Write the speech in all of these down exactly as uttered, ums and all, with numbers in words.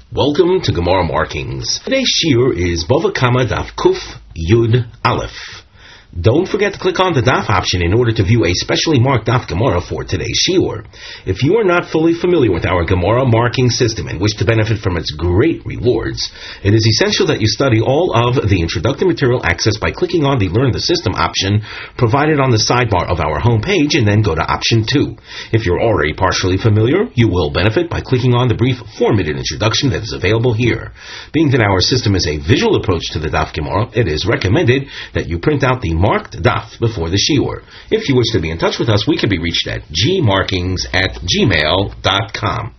Welcome to Gemara Markings. Today's shiur is Bava Kama Daf Kuf Yud Aleph. Don't forget to click on the Daf option in order to view a specially marked Daf Gemara for today's shiur. If you are not fully familiar with our Gemara marking system and wish to benefit from its great rewards, it is essential that you study all of the introductory material accessed by clicking on the Learn the System option provided on the sidebar of our homepage and then go to option two. If you're already partially familiar, you will benefit by clicking on the brief four-minute introduction that is available here. Being that our system is a visual approach to the Daf Gemara, it is recommended that you print out the marked daf before the shiur. If you wish to be in touch with us, we can be reached at g markings at gmail dot com.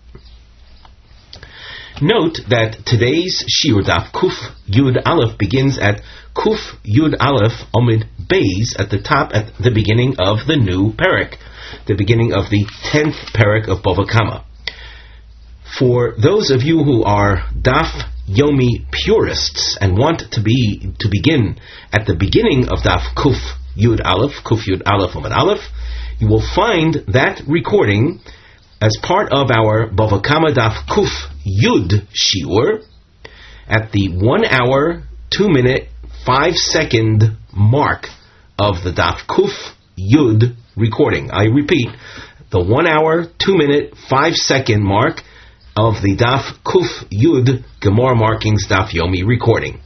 Note that today's shiur daf Kuf Yud Aleph begins at Kuf Yud Aleph Omid Beis at the top at the beginning of the new parak, the beginning of the tenth parak of Bava Kama. For those of you who are Daf Yomi purists and want to be to begin at the beginning of Daf Kuf Yud Aleph, Kuf Yud Aleph Omid Aleph, you will find that recording as part of our Bava Kama Daf Kuf Yud shiur at the one hour, two minute, five second mark of the Daf Kuf Yud recording. I repeat, the one hour, two minute, five second mark of the Daf Kuf Yud Gemara Markings Daf Yomi recording.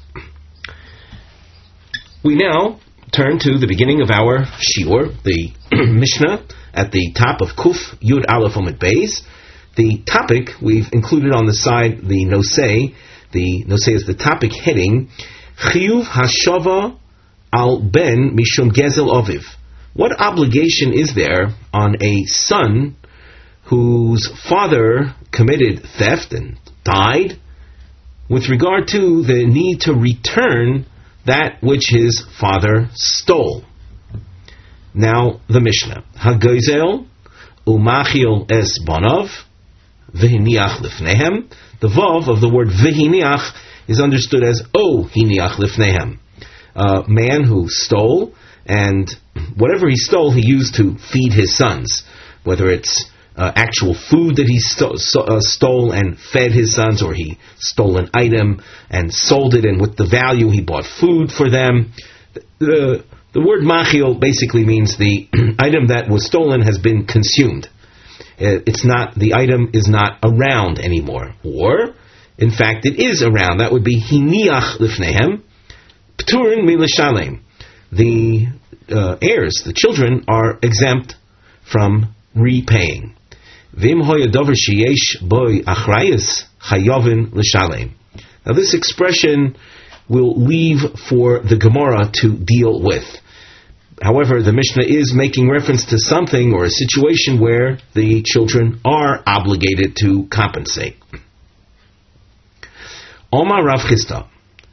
We now turn to the beginning of our shiur, the Mishnah at the top of Kuf Yud Aleph Omid Beis. The topic we've included on the side, the nosei. The nosei is the topic heading, Chiyuv Hashava Al Ben Mishum Gezel Oviv. What obligation is there on a son whose father committed theft and died with regard to the need to return that which his father stole? Now, the Mishnah. Hagozel umachil es bonav v'hiniach lifnehem. The vav of the word v'hiniach is understood as o hiniach lifnehem. A man who stole, and whatever he stole he used to feed his sons, whether it's Uh, actual food that he sto- so, uh, stole and fed his sons, or he stole an item and sold it, and with the value he bought food for them. The, the word machil basically means the item that was stolen has been consumed. It's not, the item is not around anymore. Or, in fact, it is around. That would be hiniach lifnehem, pturin milashalem. The uh, heirs, the children, are exempt from repaying. Vim hoyadover sheyesh boy achrayus chayovin l'shalem. Now this expression will leave for the Gemara to deal with. However, the Mishnah is making reference to something or a situation where the children are obligated to compensate. Omar Rav Chisda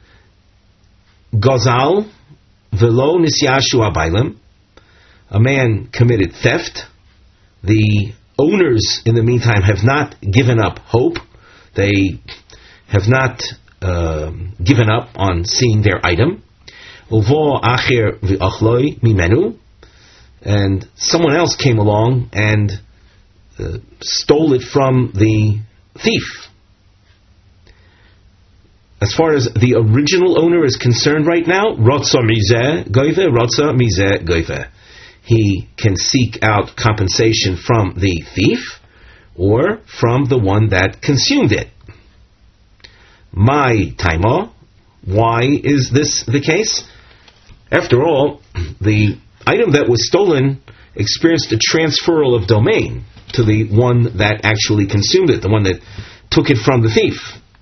Gozal velo nisyashu abaylim. A man committed theft. The owners, in the meantime, have not given up hope. They have not uh, given up on seeing their item. Uvo acher v'achloi mimenu, and someone else came along and uh, stole it from the thief. As far as the original owner is concerned right now, rotza mizeh goyve, rotza mizeh goyve. He can seek out compensation from the thief or from the one that consumed it. My taima, why is this the case? After all, the item that was stolen experienced a transferal of domain to the one that actually consumed it, the one that took it from the thief.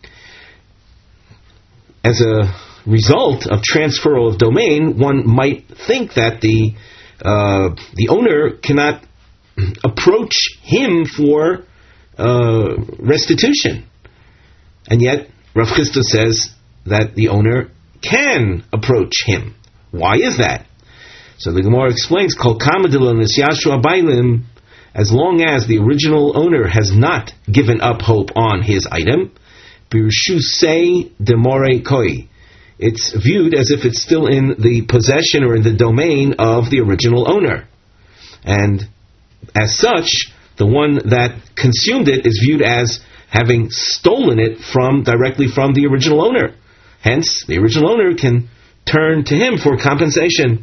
As a result of transferal of domain, one might think that the Uh, the owner cannot approach him for uh, restitution. And yet, Rav Chisda says that the owner can approach him. Why is that? So the Gemara explains, Kol kama d'lo nisyashu abaylim, as long as the original owner has not given up hope on his item, birshusei demore koi. It's viewed as if it's still in the possession or in the domain of the original owner. And as such, the one that consumed it is viewed as having stolen it from directly from the original owner. Hence, the original owner can turn to him for compensation.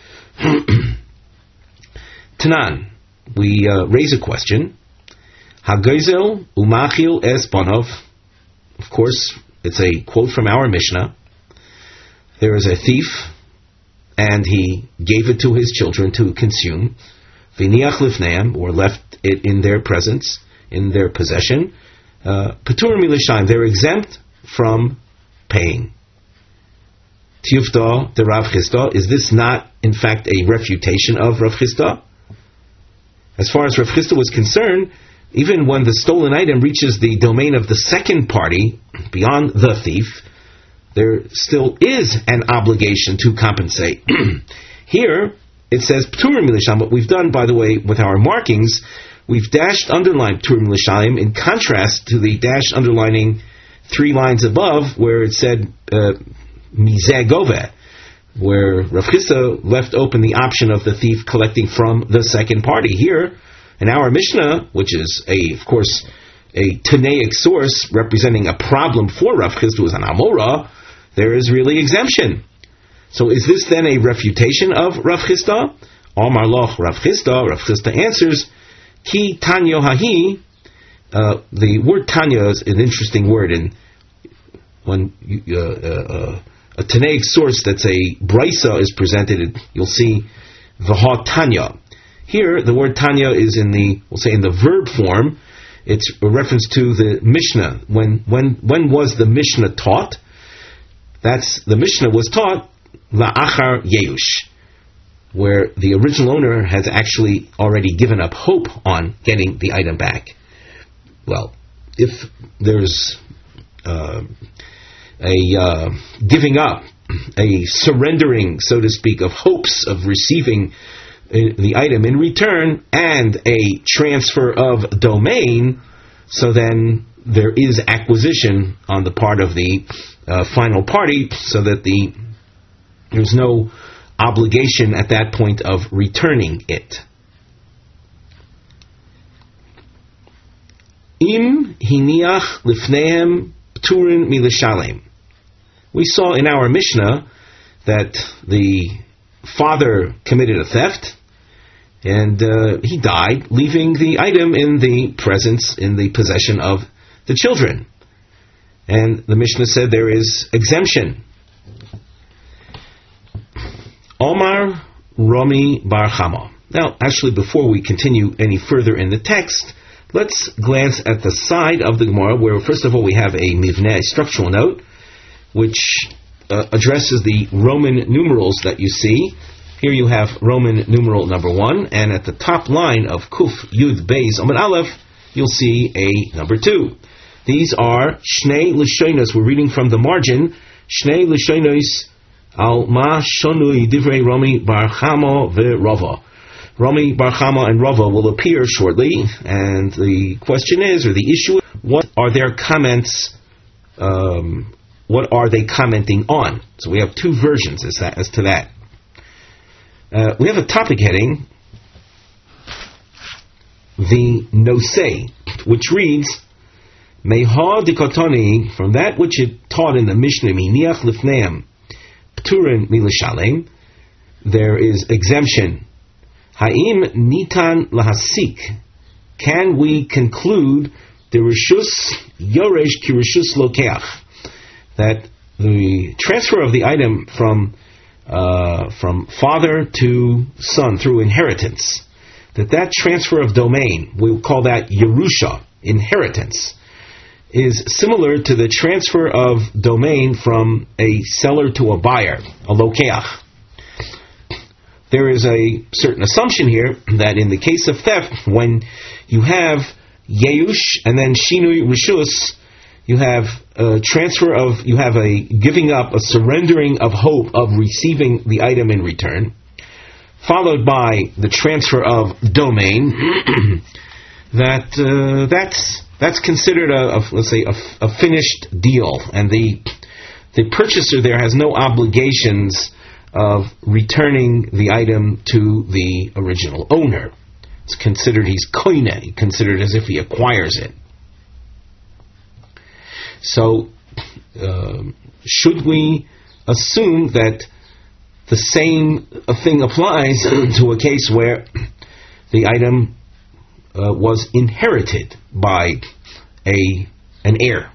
Tanan, we uh, raise a question. Hagezel umachil es banov. Of course, it's a quote from our Mishnah. There is a thief, and he gave it to his children to consume. V'niach lifneim, or left it in their presence, in their possession. Petur milishayim, they're exempt from paying. Tiyufta de Rav Chisda, is this not, in fact, a refutation of Rav Chisda? As far as Rav Chisda was concerned, even when the stolen item reaches the domain of the second party, beyond the thief, there still is an obligation to compensate. Here, it says P'turim milishayim. What we've done, by the way, with our markings, we've dashed underlined P'turim milishayim in contrast to the dashed underlining three lines above where it said Mizeh Goveh, where Rav Chisda left open the option of the thief collecting from the second party. Here, in our Mishnah, which is, a, of course, a Tanaic source representing a problem for Rav Chisda, who is an Amora, there is really exemption. So is this then a refutation of Rav Chisda? Amar loch Rav Chisda. Rav Chisda answers, Ki Tanyo Hahi. Uh, the word Tanya is an interesting word, and when you, uh, uh, a Tanaic source that's a Brisa is presented, you'll see V'ha Tanya. Here, the word Tanya is in the, we'll say in the verb form. It's a reference to the Mishnah. When when when was the Mishnah taught? That's, the Mishnah was taught La'achar Yeush, where the original owner has actually already given up hope on getting the item back. Well, if there's uh, a uh, giving up, a surrendering, so to speak, of hopes of receiving the item in return, and a transfer of domain, so then there is acquisition on the part of the uh, final party, so that the there's no obligation at that point of returning it. Im hiniach lifnehem pturin milishalem. We saw in our Mishnah that the father committed a theft, and uh, he died, leaving the item in the presence, in the possession of the children. And the Mishnah said there is exemption. Omar Rami Bar Chama. Now, actually, before we continue any further in the text, let's glance at the side of the Gemara, where first of all we have a mivneh, structural note, which uh, addresses the Roman numerals that you see. Here you have Roman numeral number one, and at the top line of Kuf Yud Beis Amud Aleph, you'll see a number two. These are Shnei L'Shonos. We're reading from the margin. Shnei L'Shonos al ma shonui divrei Rami Bar Chama ve'Rava. Rami Bar Chama and Rava will appear shortly, and the question is, or the issue, what are their comments? Um, what are they commenting on? So we have two versions as, that, as to that. Uh, we have a topic heading, the Nosei, which reads, Meha dikotoni, from that which it taught in the Mishnah, Miniach lifneim, Pturin milishalem, there is exemption. Ha'im nitan lahasik, can we conclude the rishus yoresh ki rishus lokeach, that the transfer of the item from uh, from father to son through inheritance, that that transfer of domain, we'll call that Yerusha, inheritance, is similar to the transfer of domain from a seller to a buyer, a lokeach. There is a certain assumption here that in the case of theft, when you have Yeush and then Shinui Rishus, you have a transfer of, you have a giving up, a surrendering of hope of receiving the item in return, followed by the transfer of domain. that uh, that's that's considered a, a let's say a, a finished deal, and the the purchaser there has no obligations of returning the item to the original owner. It's considered he's koine, considered as if he acquires it. So, uh, should we assume that the same thing applies to a case where the item uh, was inherited by a an heir?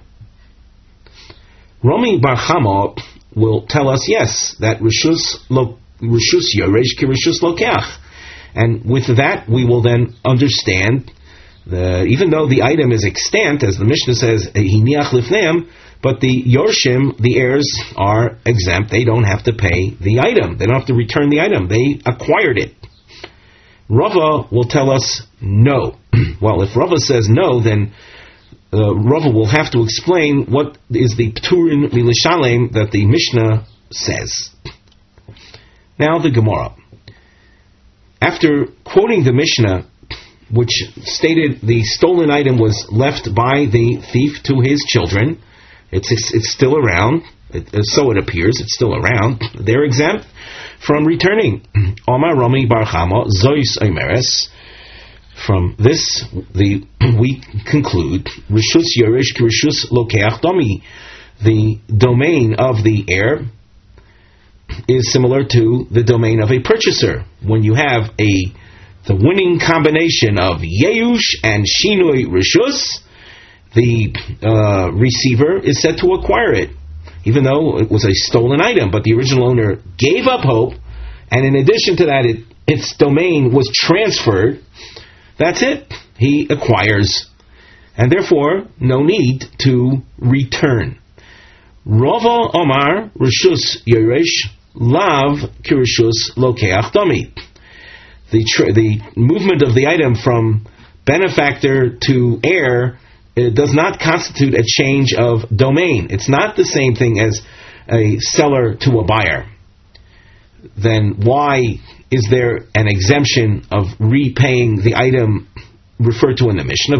Rami Bar Chama will tell us, yes, that Rishus lo, Rishus Yoresh ki Rishus Lokeach. And with that, we will then understand, the, even though the item is extant, as the Mishnah says, Hiniach Lifneim, but the Yorshim, the heirs, are exempt. They don't have to pay the item. They don't have to return the item. They acquired it. Rava will tell us no. Well, if Rava says no, then uh, Rava will have to explain what is the Pturin Milishalem that the Mishnah says. Now the Gemara. After quoting the Mishnah, which stated the stolen item was left by the thief to his children, it's it's still around, it, so it appears, it's still around, they're exempt from returning. Omar Rami Bar Chama Zois Omeres. From this, the we conclude Rishus Yeresh ki Rishus Lokeach Domi. The domain of the heir is similar to the domain of a purchaser. When you have a the winning combination of Yeush and Shinui Rishus, the uh, receiver is said to acquire it, even though it was a stolen item. But the original owner gave up hope, and in addition to that, it, its domain was transferred. That's it. He acquires, and therefore no need to return. Rava Omar Rishus Yeresh Lav Kirishus Lokeach Domi. The tr- the movement of the item from benefactor to heir, it does not constitute a change of domain. It's not the same thing as a seller to a buyer. Then why is there an exemption of repaying the item referred to in the Mishnah?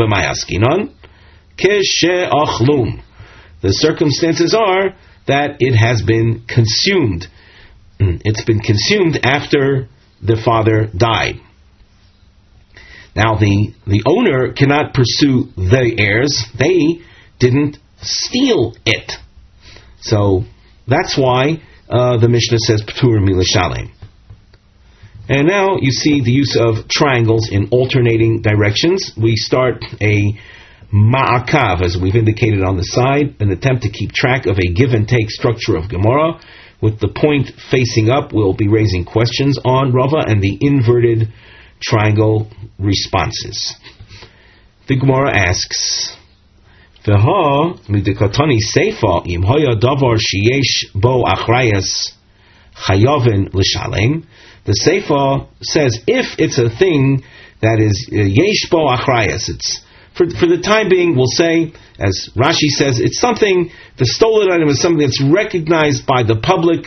The circumstances are that it has been consumed. It's been consumed after the father died. Now the, the owner cannot pursue the heirs. They didn't steal it. So that's why uh, the Mishnah says P'tur Milashalem. And now you see the use of triangles in alternating directions. We start a ma'akav, as we've indicated on the side, an attempt to keep track of a give and take structure of Gemara. With the point facing up, we'll be raising questions on Rava and the inverted triangle responses. The Gemara asks, V'ha midikatani seifa im hoya davar sheyesh bo achrayas chayavin l'shalem. The seifa says if it's a thing that is yesh bo achrayas, it's for for the time being, we'll say, as Rashi says, it's something, the stolen item is something that's recognized by the public.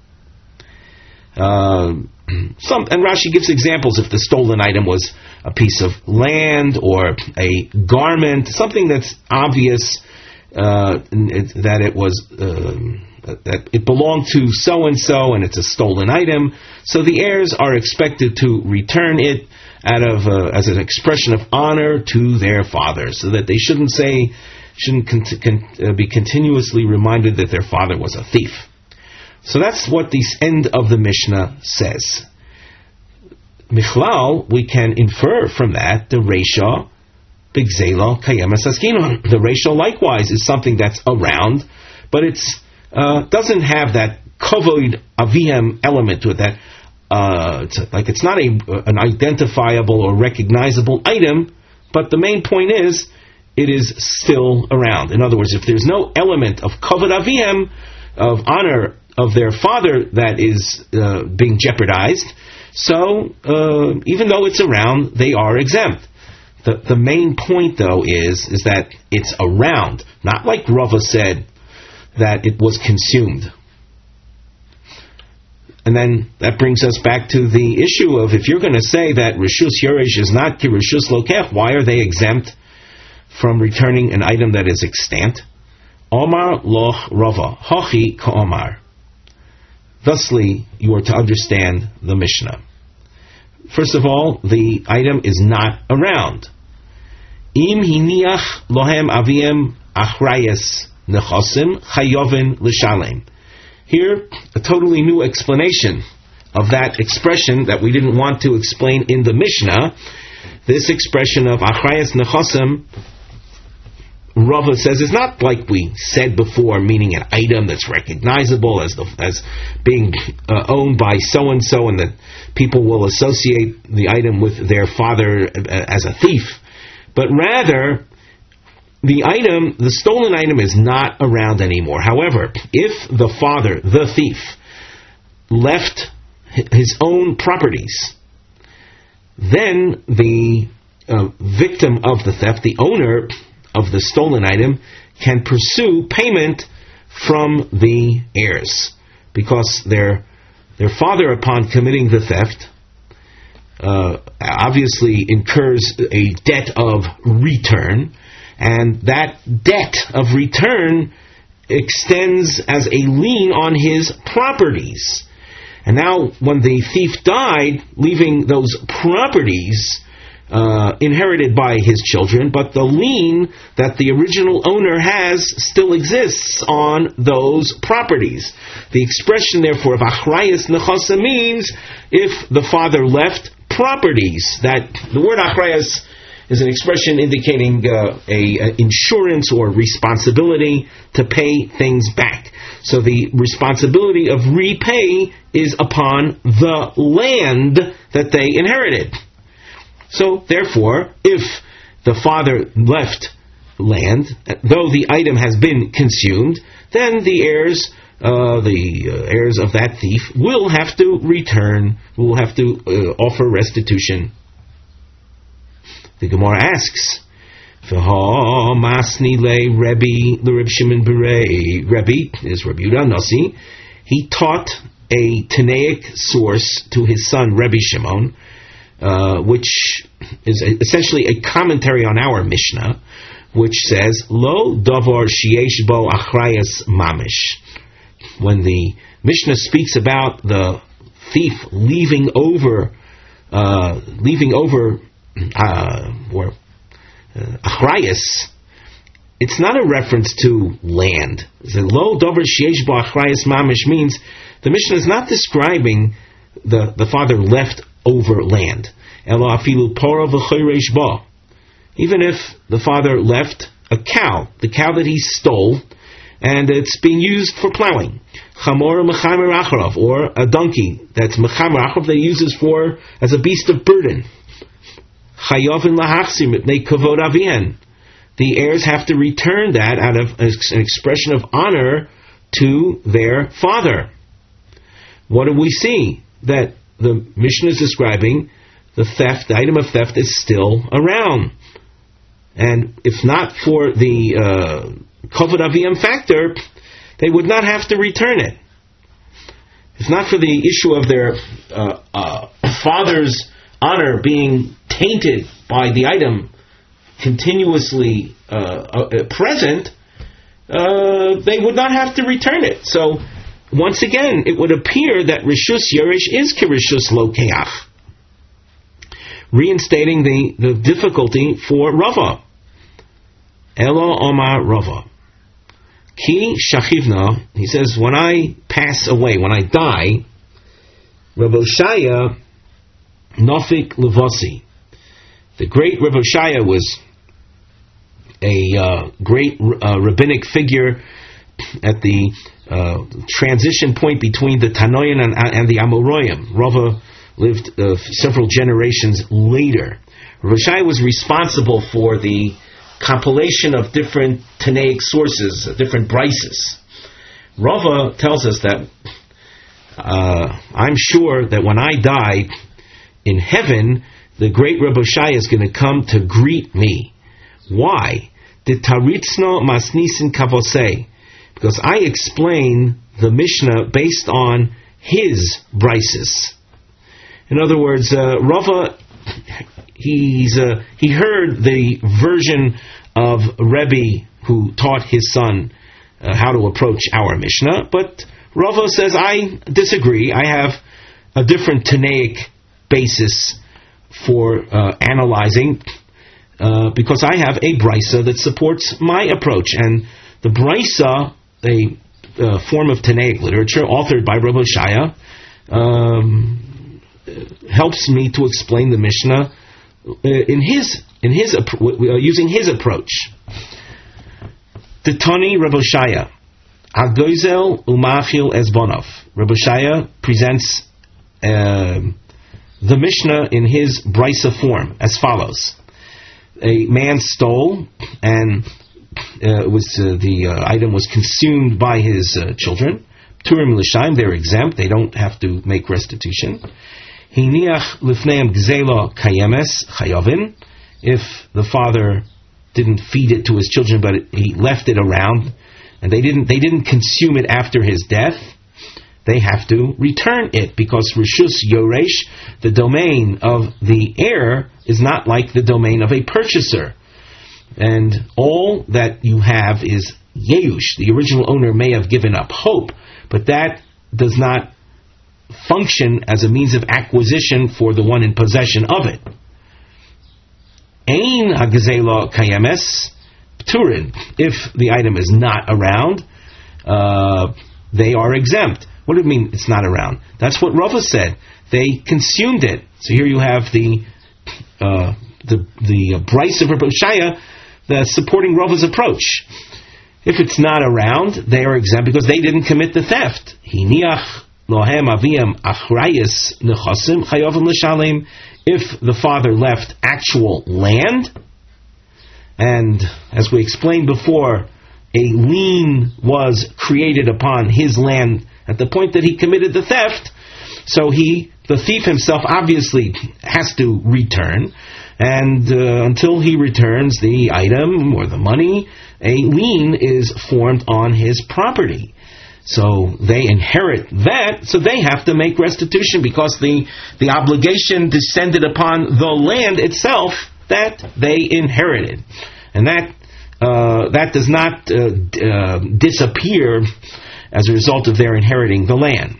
Uh, some and Rashi gives examples if the stolen item was a piece of land or a garment, something that's obvious uh, it, that it was uh, that it belonged to so and so, and it's a stolen item. So the heirs are expected to return it out of uh, as an expression of honor to their father, so that they shouldn't say shouldn't con- con- uh, be continuously reminded that their father was a thief. So that's what the end of the Mishnah says. Michlal, we can infer from that the Reisha Bigzela Kayemas Askinon. The Reisha likewise is something that's around, but it's uh, doesn't have that Kavod Avihem element to it. That uh, it's like it's not a an identifiable or recognizable item, but the main point is it is still around. In other words, if there's no element of Kavod Avihem, of honor of their father that is uh, being jeopardized, so uh, even though it's around, they are exempt. The the main point, though, is is that it's around, not like Rava said that it was consumed. And then that brings us back to the issue of if you're going to say that Rishus Yeresh is not ki Rishus Lokech, why are they exempt from returning an item that is extant? Omar loch Rava, hachi ka'omar. Thusly, you are to understand the Mishnah. First of all, the item is not around. Im hiniach lohem aviem achrayas nechosim chayovin l'shalem. Here, a totally new explanation of that expression that we didn't want to explain in the Mishnah. This expression of achrayas nechosim, Rava says, is not like we said before, meaning an item that's recognizable as the, as being uh, owned by so and so, and that people will associate the item with their father uh, as a thief. But rather, the item, the stolen item, is not around anymore. However, if the father, the thief, left his own properties, then the uh, victim of the theft, the owner of the stolen item, can pursue payment from the heirs, because their their father, upon committing the theft, uh, obviously incurs a debt of return, and that debt of return extends as a lien on his properties. And now, when the thief died, leaving those properties Uh, inherited by his children, but the lien that the original owner has still exists on those properties. The expression, therefore, of achrayas nechasa means if the father left properties. That the word achrayas is an expression indicating uh, a, a insurance or responsibility to pay things back. So the responsibility of repay is upon the land that they inherited. So, therefore, if the father left land, though the item has been consumed, then the heirs, uh, the uh, heirs of that thief, will have to return, will have to uh, offer restitution. The Gemara asks, "V'ha masni le Rebbe l'Reb Shimon Berei." Rebbe is Rabbi Yehuda Nasi. He taught a Tanaic source to his son Rebbe Shimon, Uh, which is a, essentially a commentary on our Mishnah, which says, Lo davar sheyesh bo achrayas mamish. When the Mishnah speaks about the thief leaving over, uh, leaving over, uh, or uh, achrayas, it's not a reference to land. The Lo davar sheyesh bo achrayas mamish means the Mishnah is not describing the, the father left over land. Even if the father left a cow, the cow that he stole, and it's being used for plowing, or a donkey that's mechamer acharav that he uses for as a beast of burden, the heirs have to return that out of an expression of honor to their father. What do we see? That the Mishnah is describing the theft, the item of theft is still around. And if not for the uh, kavod aviyam factor, they would not have to return it. If not for the issue of their uh, uh, father's honor being tainted by the item continuously uh, uh, present, uh, they would not have to return it. So, once again, it would appear that Rishus Yeresh is Kirishus Lokeach, reinstating the, the difficulty for Rava. Elo Omar Rava. Ki Shachivna, he says, when I pass away, when I die, Rav Oshaya Nofik Levasi. The great Rav Oshaya was a uh, great uh, rabbinic figure at the uh, transition point between the Tanoim and, and the Amoraim. Rava lived uh, several generations later. Rav Oshaya was responsible for the compilation of different Tanaic sources, different brises. Rava tells us that uh, I'm sure that when I die in heaven, the great Rav Oshaya is going to come to greet me. Why? The Taritzno Masnisin Kavosei. Because I explain the Mishnah based on his brises. In other words, uh, Rava, he's uh, he heard the version of Rebbe who taught his son uh, how to approach our Mishnah, but Rava says, I disagree. I have a different Tanaic basis for uh, analyzing uh, because I have a brisa that supports my approach. And the brisa, a uh, form of Tanaic literature authored by Rav Hoshaya, um, helps me to explain the Mishnah uh, in his in his uh, using his approach. The Tani Rav Hoshaya, Hagozel Umachil Ezbonov. Rav Hoshaya presents uh, the Mishnah in his brisa form as follows: a man stole, and uh, was uh, the uh, item was consumed by his uh, children. Turim l'shaim, they're exempt; they don't have to make restitution. Hiniach lifneim gzela kayemes chayavin. If the father didn't feed it to his children, but it, he left it around, and they didn't they didn't consume it after his death, they have to return it, because Rishus Yoresh, the domain of the heir, is not like the domain of a purchaser. And all that you have is Yeush. The original owner may have given up hope, but that does not function as a means of acquisition for the one in possession of it. Ein hagzela kayemes pturin. If the item is not around, uh, they are exempt. What do you mean it's not around? That's what Rava said. They consumed it. So here you have the uh, the the uh, Bryce of Rav Hoshaya that's supporting Rava's approach. If it's not around, they are exempt because they didn't commit the theft. Hiniach lohem aviyam achrayis nechasim chayovim l'shalim. If the father left actual land, and as we explained before, a lien was created upon his land at the point that he committed the theft, so he, the thief himself, obviously has to return, and uh, until he returns the item or the money, a lien is formed on his property. So they inherit that, so they have to make restitution because the, the obligation descended upon the land itself that they inherited. And that uh, that does not uh, d- uh, disappear as a result of their inheriting the land.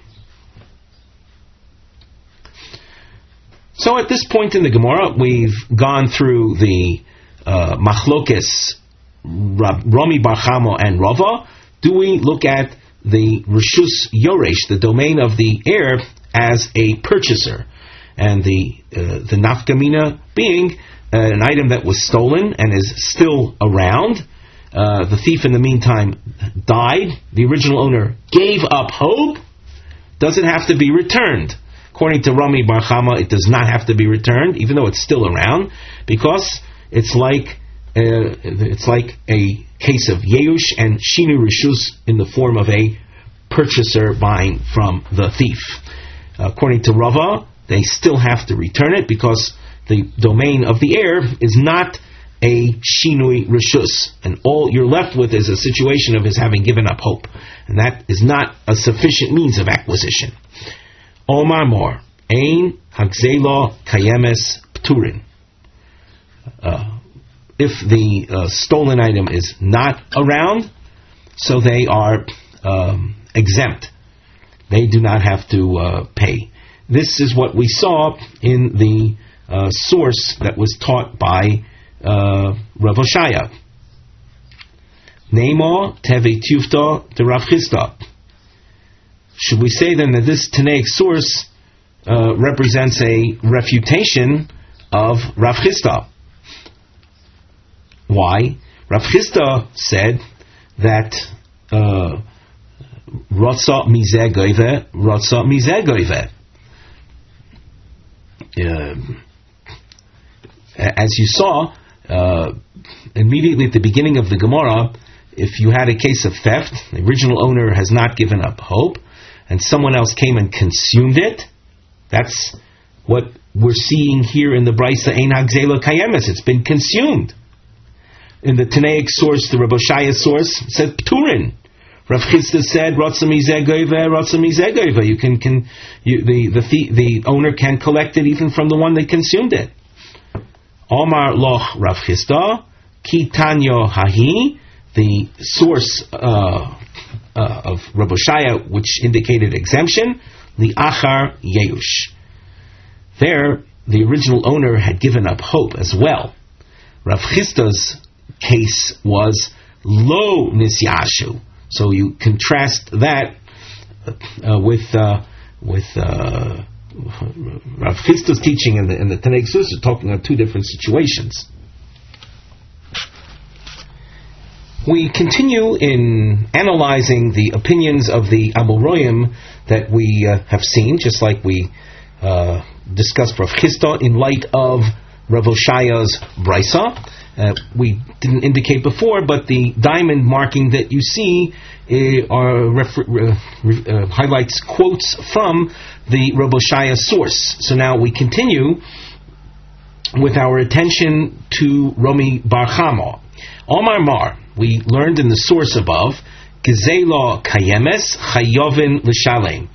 So at this point in the Gemara, we've gone through the uh, Machlokes Rami Bar Chama and Rava. Do we look at the Rishus Yoresh, the domain of the heir, as a purchaser, and the uh, the nafkamina being uh, an item that was stolen and is still around. Uh, the thief in the meantime died. The original owner gave up hope. Does it have to be returned? According to Rami Bar Chama, it does not have to be returned, even though it's still around, because it's like uh, it's like a case of Yeush and Shinu Rishus in the form of a purchaser buying from the thief. According to Rava, they still have to return it because the domain of the heir is not a Shinui Rishus, and all you're left with is a situation of his having given up hope, and that is not a sufficient means of acquisition. Omar Mor, Ein Hagzela Kayemes Pturin. Uh, If the uh, stolen item is not around, so they are um, exempt. They do not have to uh, pay. This is what we saw in the uh, source that was taught by uh, Rav Hoshaya. Neimo Teve Tufta de Rav Chisda. Should we say then that this Tanaic source uh, represents a refutation of Rav Chisda? Why? Rav Chisda said that Rotza mizeh goyve, Rotza mizeh goyve. As you saw, uh, immediately at the beginning of the Gemara, if you had a case of theft, the original owner has not given up hope, and someone else came and consumed it, that's what we're seeing here in the Brisa Ein Hagzela Kayemes. It's been consumed. In the Tanaic source, the Rav Hoshaya source, said Pturin. Rav Chisda said Rotza mizeh goyve, Rotza mizeh goyve. You can, can you, the the the owner can collect it even from the one that consumed it. Omar loch Rav Chisda ki tanyo hahi. The source uh, uh, of Rav Hoshaya, which indicated exemption, li achar yeush. There, the original owner had given up hope as well. Rav Chisda's case was lo nisyashu. So you contrast that uh, with uh, with uh, Rav Chisda's teaching and the, and the Tanei Ksus are talking about two different situations. We continue in analyzing the opinions of the Amoraim that we uh, have seen, just like we uh, discussed Rav Chisda in light of Rav Oshaya's Brisa. Uh, we didn't indicate before, but the diamond marking that you see uh, are refer- uh, highlights quotes from the Rav Oshaya source. So now we continue with our attention to Rami Bar Chama. Omar Mar, we learned in the source above, Gezela Kayemes Chayovin L'Shalem.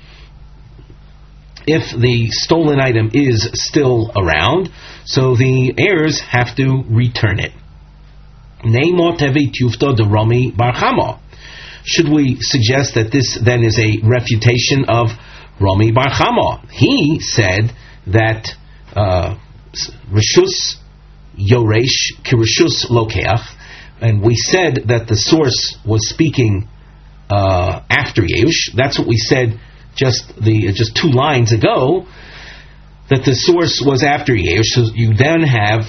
If the stolen item is still around, so the heirs have to return it. Neimot Tevi Tufta de Rami Bar Chama. Should we suggest that this then is a refutation of Rami Bar Chama? He said that uh, Rishus Yoresh Kirishus Lokeach, and we said that the source was speaking uh, after Yeush. That's what we said just the just two lines ago, that the source was after Yeush. So you then have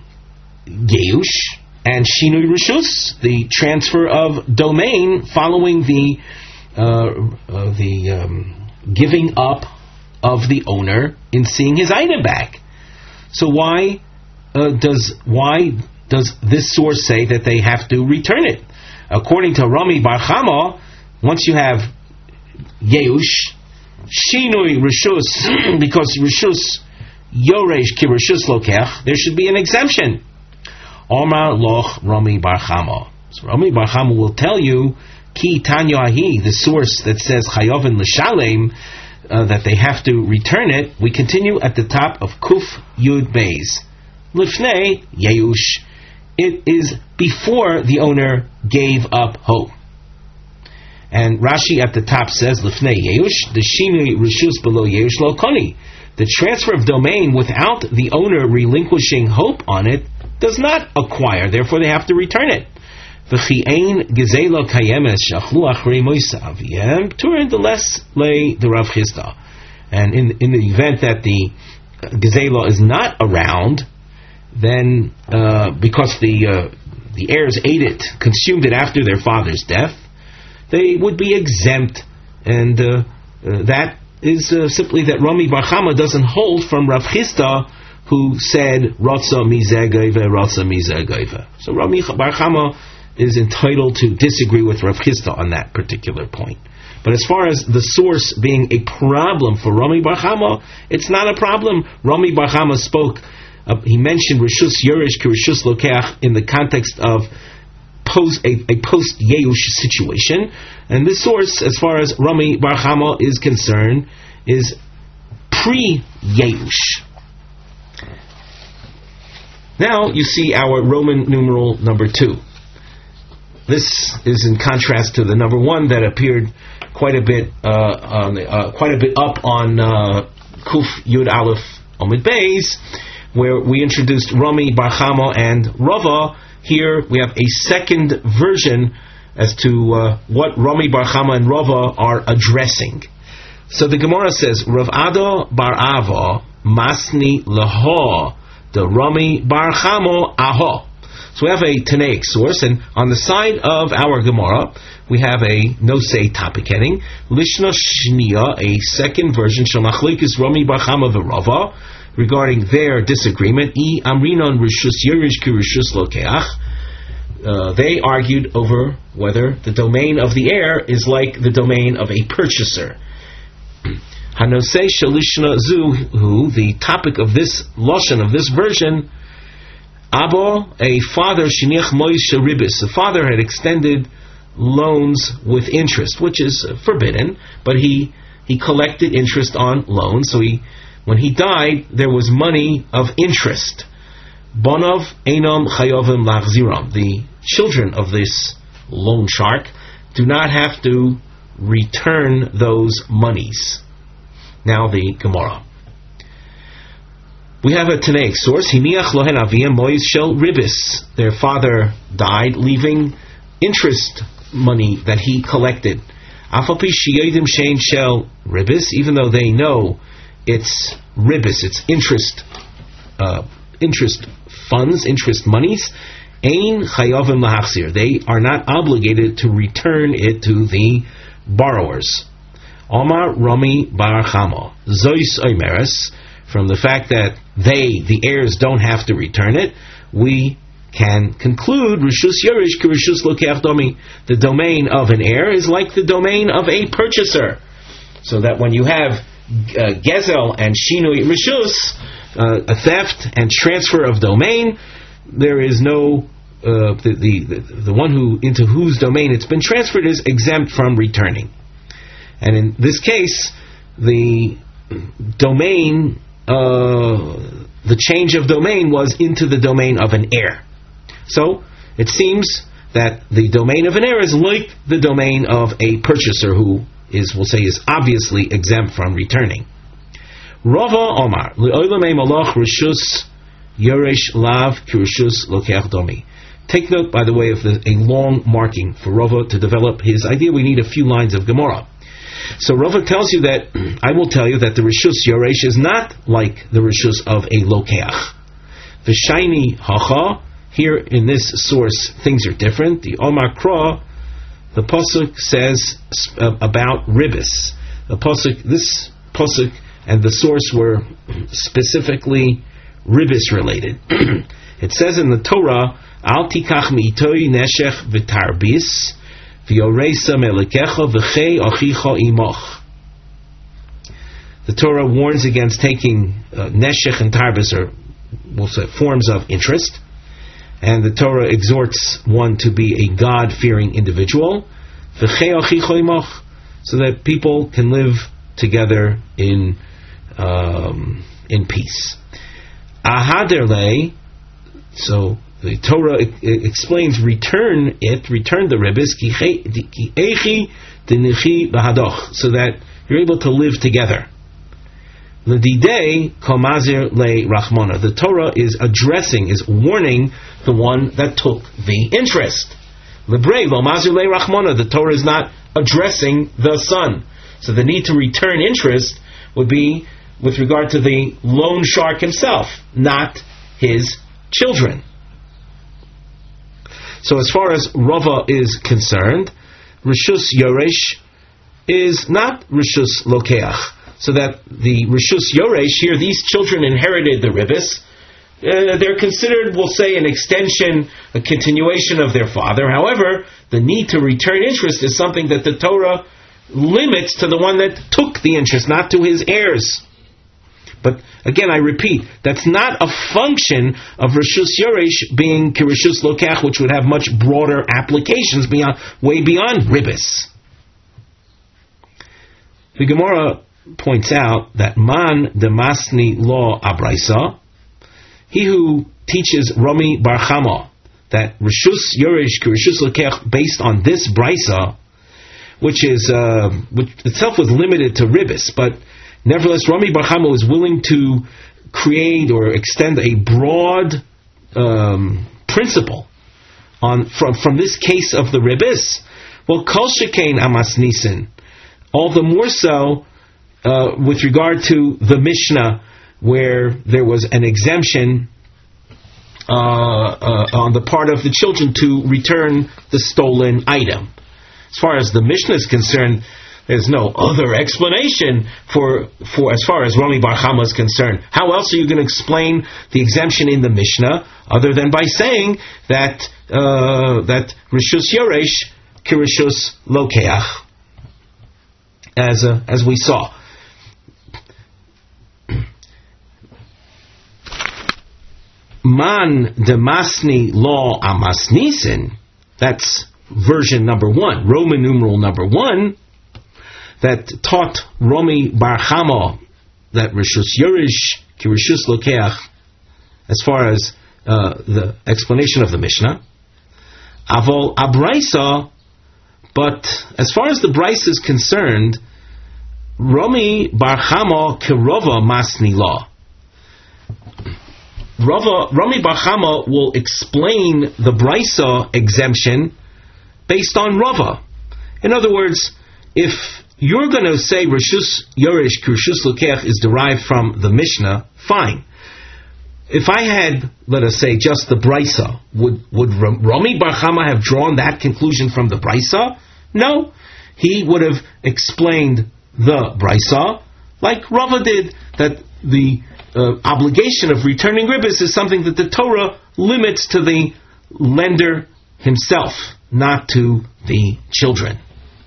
Yeush and Shinui Rishus, the transfer of domain following the uh, uh, the um, giving up of the owner in seeing his item back. So why uh, does why does this source say that they have to return it? According to Rami Bar Chama, once you have Yeush, Shinui Rishus, because Rishus Yoresh ki Rishus Lokech, there should be an exemption. Omar Loch Rami Bar Chama. So Rami Bar Chama will tell you, Ki Tanya Ahi, the source that says Chayovin L'Shalem, uh, that they have to return it. We continue at the top of Kuf Yud Beis. Lifnei Yeush. It is before the owner gave up hope. And Rashi at the top says, Lifnei Yeush, the Shinui Rishus below Yeush Lo Koni. The transfer of domain without the owner relinquishing hope on it does not acquire, therefore they have to return it. V'chi'ein gezela kayemes shachlu achrei moisa aviyem turin the less lay the Rav Chisda. And in in the event that the gezela is not around, then uh, because the uh, the heirs ate it, consumed it after their father's death, they would be exempt, and uh, uh, that is uh, simply that Rami Bar Chama doesn't hold from Rav Chisda, who said Ratza mizeh geiva, Ratza mizeh geiva. So Rami Bar Chama is entitled to disagree with Rav Chisda on that particular point. But as far as the source being a problem for Rami Bar Chama, it's not a problem. Rami Bar Chama spoke. Uh, he mentioned Rishus Yerush ki Rishus Lokeach in the context of post, a, a post-Yeush situation. And this source, as far as Rami Bar Chama is concerned, is pre-Yeush. Now you see our Roman numeral number two. This is in contrast to the number one that appeared quite a bit, uh, on the, uh, quite a bit up on uh, Kuf Yud Aleph Omid Beis, where we introduced Rami Bar Chama and Rava. Here we have a second version as to uh, what Rami Bar Chama and Rava are addressing. So the Gemara says, Rav Ado Bar Ava Masni Laho the Rami Bar Chama Aho. So we have a Tanaic source, and on the side of our Gemara, we have a no-say topic heading, Lishna Shniya, a second version, Shamachlikis Rami Bar Chama v'Rava, regarding their disagreement, I Amrinon Rishus Yerish Ki Rishus Lokeach. Uh, they argued over whether the domain of the heir is like the domain of a purchaser. Hanosei Shalishna Zuhu, the topic of this lashon, of this version, Abo, a father, Shiniach Moishe Ribis, the father had extended loans with interest, which is forbidden, but he he collected interest on loans. So he, when he died, there was money of interest. Bonov Einom Chayovim Lachziram. The children of this loan shark do not have to return those monies. Now the Gemara. We have a Tanaic source. Hiniach lohen aviyam mois shel ribis. Their father died, leaving interest money that he collected. Afapi shiyodim shein shel ribis, even though they know it's ribis, it's interest, uh, interest funds, interest monies. Ein chayavim lahachzir. They are not obligated to return it to the borrowers. Omar Rami Bar Chama Zois Oimeres. From the fact that they, the heirs, don't have to return it, we can conclude Rishus Yorish ki Rishus Lokeach Domi. The domain of an heir is like the domain of a purchaser. So that when you have uh, Gezel and Shinui Rishus, uh, a theft and transfer of domain, there is no uh, the, the the one who into whose domain it's been transferred is exempt from returning. And in this case, the domain. Uh, the change of domain was into the domain of an heir. So, it seems that the domain of an heir is like the domain of a purchaser who is, we'll say, is obviously exempt from returning. Rava Omar, Le'olamei malach rishus yoresh lav kirishus lokeach domi. Take note, by the way, of the, a long marking for Rava to develop his idea. We need a few lines of Gemara. So Rava tells you that, I will tell you that the Rishus Yoresh is not like the Rishus of a Lokeach. The Shiny Hacha, here in this source, things are different. The Omar Kra, the Pasuk says uh, about Ribis. The Pasuk, this Pasuk and the source were specifically Ribis related. It says in the Torah, Al tikach mi'itoi neshech v'tarbis, the Torah warns against taking uh, neshech and tarbis, or we'll say forms of interest, and the Torah exhorts one to be a God-fearing individual, so that people can live together in um, in peace. Ahaderle, so the Torah explains, return it, return the ribis, so that you're able to live together. The Torah is addressing, is warning the one that took the interest. The Torah is not addressing the son. So the need to return interest would be with regard to the loan shark himself, not his children. So as far as Rava is concerned, Rishus Yoresh is not Rishus Lokeach. So that the Rishus Yoresh, here these children inherited the ribis. Uh, they're considered, we'll say, an extension, a continuation of their father. However, the need to return interest is something that the Torah limits to the one that took the interest, not to his heirs. But again, I repeat, that's not a function of Rishus Yoresh being Kirishus Lokach, which would have much broader applications beyond, way beyond ribis. The Gemara points out that Man Demasni Law Abraisa, he who teaches Rami Bar Chama that Rishus Yoresh Kirishus Lokach based on this Braisa, which is uh, which itself was limited to ribis, but nevertheless, Rami Bar Chama is willing to create or extend a broad um, principle on from, from this case of the ribis. Well, Kol Shekain Amas Nisin, all the more so uh, with regard to the Mishnah, where there was an exemption uh, uh, on the part of the children to return the stolen item. As far as the Mishnah is concerned, there's no other explanation for, for as far as Rami Bar Chama is concerned. How else are you going to explain the exemption in the Mishnah other than by saying that uh, that Rishus Yoresh Kirishus Lokeach, as uh, as we saw. Man Demasni Law Amasnisin, that's version number one, Roman numeral number one, that taught Rami Bar Chama that Rishus Yoresh Kirishus Lokeach, as far as uh, the explanation of the Mishnah. Avol Abraisa, but as far as the Braisa is concerned, Rami Bar Chama Kirova Masni Law. Rava, Rami Bar Chama will explain the Brisa exemption based on Rava. In other words, if you're going to say Rishus Yorish Rishus Lokech is derived from the Mishnah, fine. If I had, let us say, just the Brisa, would, would Rami Bar Chama have drawn that conclusion from the Brisa? No. He would have explained the Brisa like Rava did, that the uh, obligation of returning ribbis is something that the Torah limits to the lender himself, not to the children.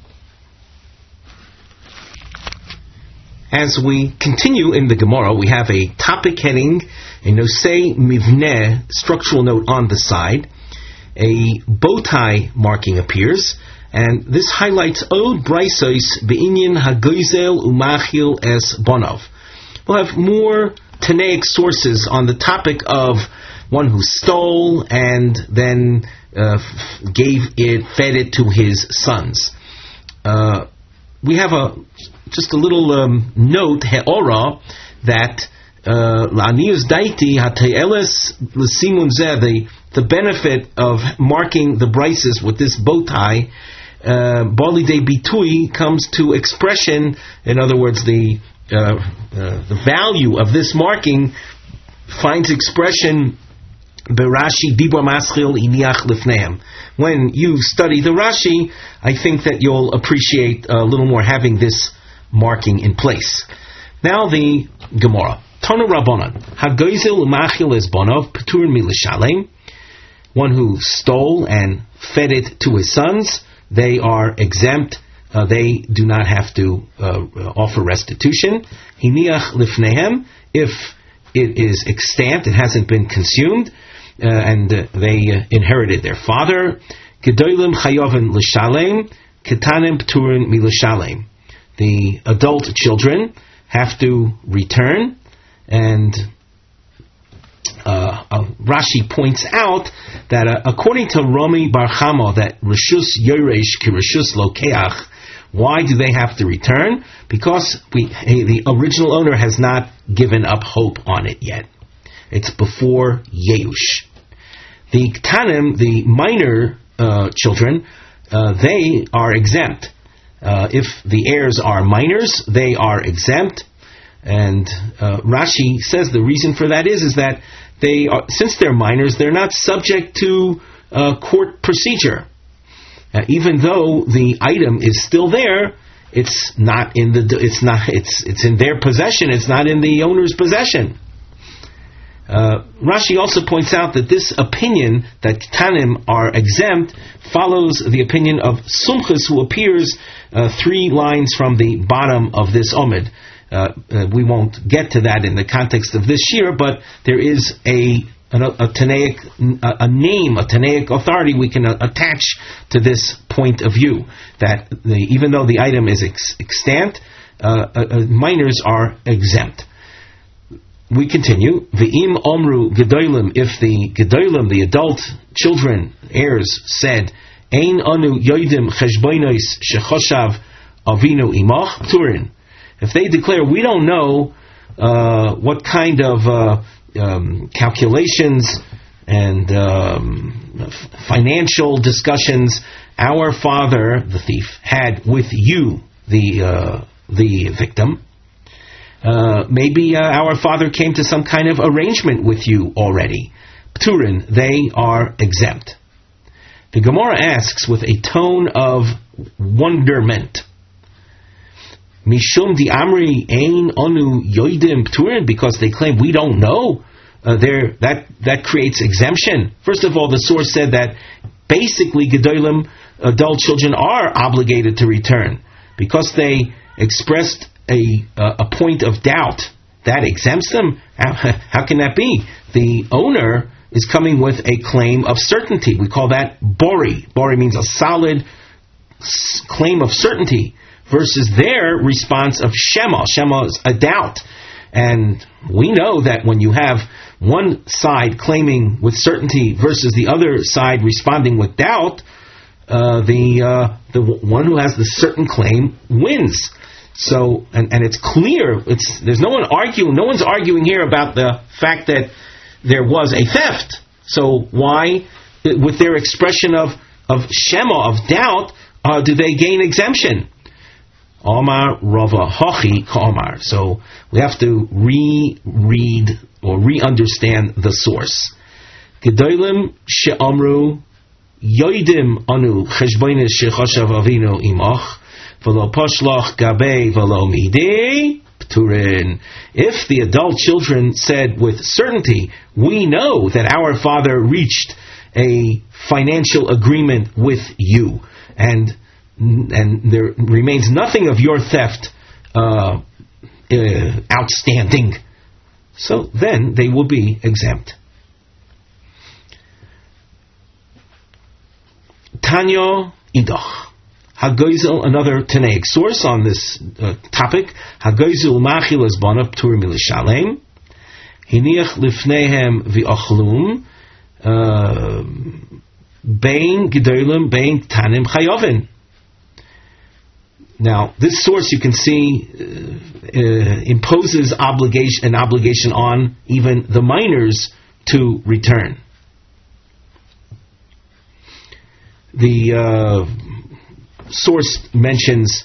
As we continue in the Gemara, we have a topic heading, a nosei mivneh, structural note on the side. A bow tie marking appears, and this highlights Od Braisos Be'inyan Hagoizel Umachil Es Bonov. We'll have more Tanaic sources on the topic of one who stole and then uh, gave it, fed it to his sons. Uh, we have a just a little um, note, He'ora, that La'anius Daiti Hate'eles L'Simun Zeh, the the benefit of marking the brises with this bow tie, Bali de Bitui, comes to expression. In other words, the uh, uh, the value of this marking finds expression Berashi Dibra Maschil Iniach Lifneim. When you study the Rashi, I think that you'll appreciate a little more having this marking in place. Now the Gemara. Tanu Rabbanan. Hagoizel Umachil Es Bonov Peturin Milishalem. One who stole and fed it to his sons, they are exempt. Uh, they do not have to uh, offer restitution. Hiniach Lifnehem. If it is extant, it hasn't been consumed, uh, and uh, they uh, inherited their father. Gedolim Chayovin Lishalem. Ketanim Peturin Milishalem. The adult children have to return, and uh, uh, Rashi points out that uh, according to Rami Bar Chama, that Rishus Yoresh ki Rishus Lokeach, why do they have to return? Because we, hey, the original owner has not given up hope on it yet. It's before Yeush. The Ktanim, the minor uh, children, uh, they are exempt. Uh, if the heirs are minors, they are exempt. And uh, Rashi says the reason for that is, is that they are, since they're minors, they're not subject to uh, court procedure. Uh, even though the item is still there, it's not in the it's not it's it's in their possession. It's not in the owner's possession. Uh, Rashi also points out that this opinion that Ktanim are exempt follows the opinion of Sumchus, who appears uh, three lines from the bottom of this Omid. Uh, uh, we won't get to that in the context of this year, but there is a a, a Tanaic, a, a name, a Tanaic authority we can uh, attach to this point of view, that the, even though the item is ex, extant, uh, uh, minors are exempt. We continue. V'im omru gedolim, if the gedolim, the adult children, heirs, said, Ein anu yoidim cheshbonos shechoshav avinu imach turin. If they declare, we don't know uh, what kind of uh, um, calculations and um, f- financial discussions our father, the thief, had with you, the uh, the victim, uh, maybe uh, our father came to some kind of arrangement with you already. Pturin, they are exempt. The Gemara asks with a tone of wonderment, Mishum di Amri Ein Onu Yoidim Pturin, because they claim we don't know. Uh, there, that that creates exemption. First of all, the source said that basically Gedolim, adult children, are obligated to return because they expressed a uh, a point of doubt. That exempts them. How, how can that be? The owner is coming with a claim of certainty. We call that bori. Bori means a solid s- claim of certainty, versus their response of Shema. Shema is a doubt. And we know that when you have one side claiming with certainty versus the other side responding with doubt, uh, the uh, the one who has the certain claim wins. So, and, and it's clear, it's there's no one arguing, no one's arguing here about the fact that there was a theft. So why, with their expression of, of shema, of doubt, uh, do they gain exemption? Omar Rava Hachi Ka'omar. So we have to re-read or re-understand the source. Gedolim she'amru yoidim anu cheshbonis shechashav avinu imach v'lo poshlach gabei v'lo midei pturin. If the adult children said with certainty, we know that our father reached a financial agreement with you, and and there remains nothing of your theft uh, uh, outstanding, so then they will be exempt. Tanya Idach. Hagoizel, another Tanaic source on this uh, topic. Hagoizel machil esbana ptur milishalem. Hiniach lifnehem v'ochlum. Bein gedolim bein tanim chayovin. Now, this source, you can see, uh, uh, imposes obligation an obligation on even the minors to return. The uh, source mentions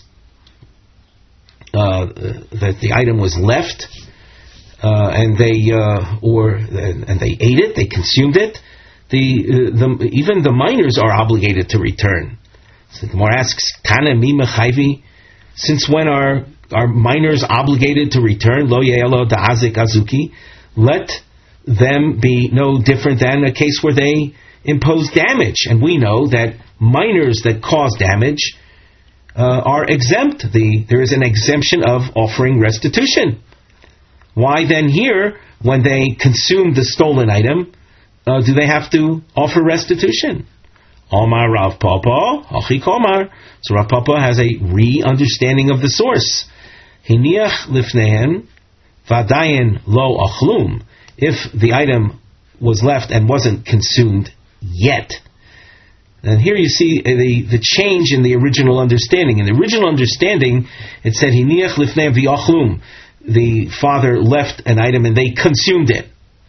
uh, that the item was left, uh, and they uh, or and they ate it, they consumed it. The, uh, the even the minors are obligated to return. So the Gemara asks, Tana mi mechayvi? Since when are are minors obligated to return? Lo ye'elo da'azik azuki. Let them be no different than a case where they impose damage, and we know that minors that cause damage uh, are exempt. The there is an exemption of offering restitution. Why then here, when they consume the stolen item, uh, do they have to offer restitution? Omar Rav Papa, Hachi Komar. So Rav Papa has a re-understanding of the source. Hiniach lifnehem vadayin lo achlum. If the item was left and wasn't consumed yet. And here you see the, the change in the original understanding. In the original understanding, it said Hiniach lifnehem v'achlum. The father left an item and they consumed it.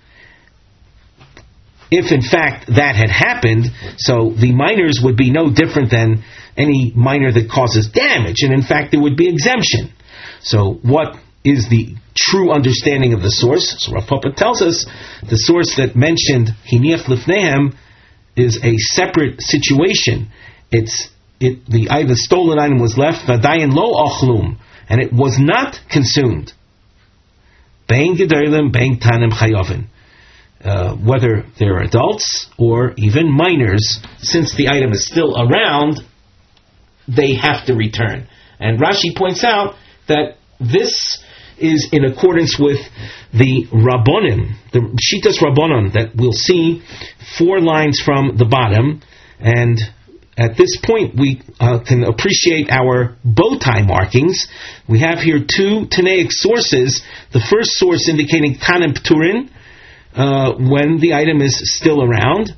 If in fact that had happened, so the minors would be no different than any minor that causes damage, and in fact there would be exemption. So what is the true understanding of the source? So Rav Papa tells us the source that mentioned Hiniach Lifnehem is a separate situation. It's it the the stolen item was left Vadayin lo achlum, and it was not consumed. Bein gedolim bein tanim chayovin. Uh, whether they're adults or even minors, since the item is still around, they have to return. And Rashi points out that this is in accordance with the Rabbonim, the Shitas Rabbonon, that we'll see four lines from the bottom. And at this point, we uh, can appreciate our bow tie markings. We have here two Tanaic sources. The first source indicating Tanim Pturin, Uh, when the item is still around,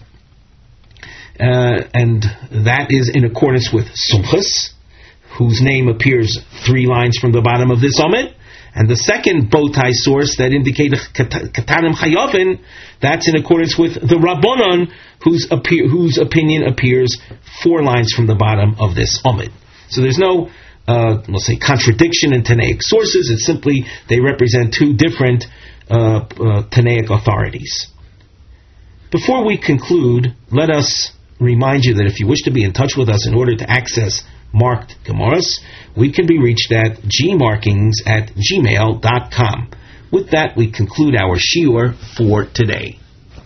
uh, and that is in accordance with Sumchus, whose name appears three lines from the bottom of this Omid, and the second bow tie source that indicates Katanim Chayovin, that's in accordance with the Rabbonon, whose, appear, whose opinion appears four lines from the bottom of this Omid. So there's no, uh, let's say, contradiction in Tanaic sources. It's simply they represent two different Uh, uh, Tanaic authorities. Before we conclude, let us remind you that if you wish to be in touch with us in order to access marked Gemaras, we can be reached at gmarkings at gmail dot com. With that, we conclude our shiur for today.